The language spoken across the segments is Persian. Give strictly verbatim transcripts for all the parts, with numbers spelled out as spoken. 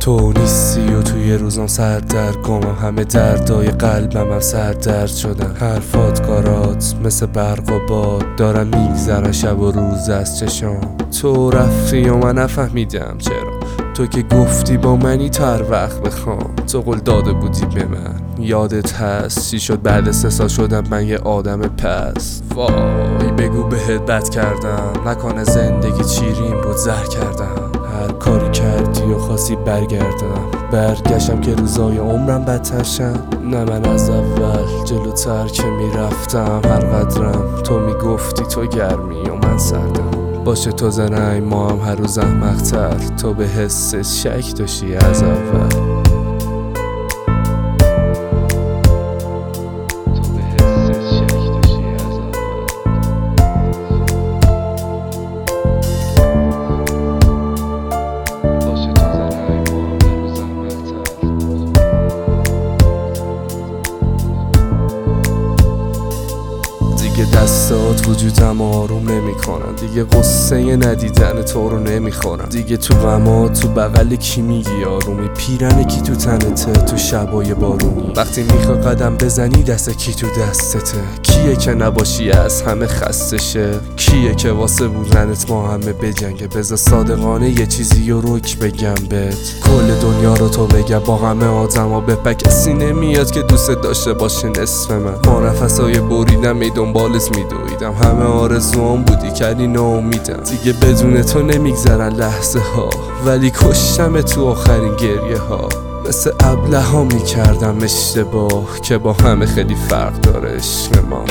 تو نیستی و توی روزم سردرگمم، همه دردای قلبم هم سردرد شدن. حرفات کارات مثل برق و باد دارن میگذرن شب و روز از چشام. تو رفتی و من نفهمیدم چرا، تو که گفتی با منی تا هر وقت بخوام. تو قول داده بودی به من، یادت هست چی شد بعد سه سال شدم من یه آدم پس. وای بگو بهت بد کردم، نکنه زندگی چیرین بود زهر کردم. هر کاری کردی و خواستی برگردم، برگشتم که روزای عمرم بدتر شد. نه من از اول جلوتر که میرفتم هر قدرم تو میگفتی تو گرمی و من سردم. باشه تو زنگ ما هم هر روز احمق‌تر، تو به حست شک داشتی از اول. دیگه دستات وجودم آروم نمی کنن، دیگه قصه ندیدن تو رو نمی خورم. دیگه تو غمات تو بغل کی میگی آرومی، پیرن کی تو تنته تو شبای بارونی. وقتی میخوای قدم بزنی دست کی تو دستته، کیه که نباشی از همه خستشه، کیه که واسه بودنت ما همه بجنگه. بذار صادقانه یه چیزی رو رک بگم بهت، کل دنیا رو تو بگم با همه آدما بپک. کسی نمیاد که دوست داشته باشه نصف من، ما نفسای بریدم می دنبالت میدویدم، همه آرزوام بودی کردی ناامیدم. دیگه بدون تو نمیگذرن لحظه ها، ولی کشتم تو آخرین گریه ها. مثل ابله ها میکردم اشتباه که با همه خیلی فرق داره عشق ما.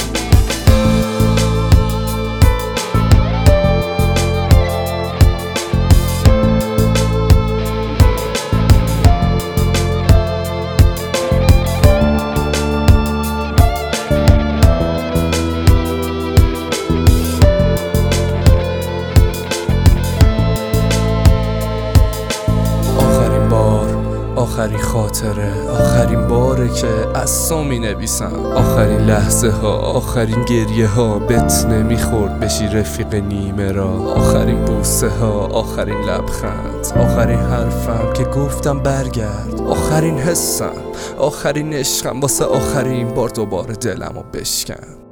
آخرین خاطره، آخرین باره که از تو می نویسم. آخرین لحظه ها، آخرین گریه ها، بت نمیخورد بشی رفیق نیمه را. آخرین بوسه ها، آخرین لبخند، آخرین حرفم که گفتم برگرد. آخرین حسم، آخرین عشقم، واسه آخرین بار دوباره دلمو بشکن.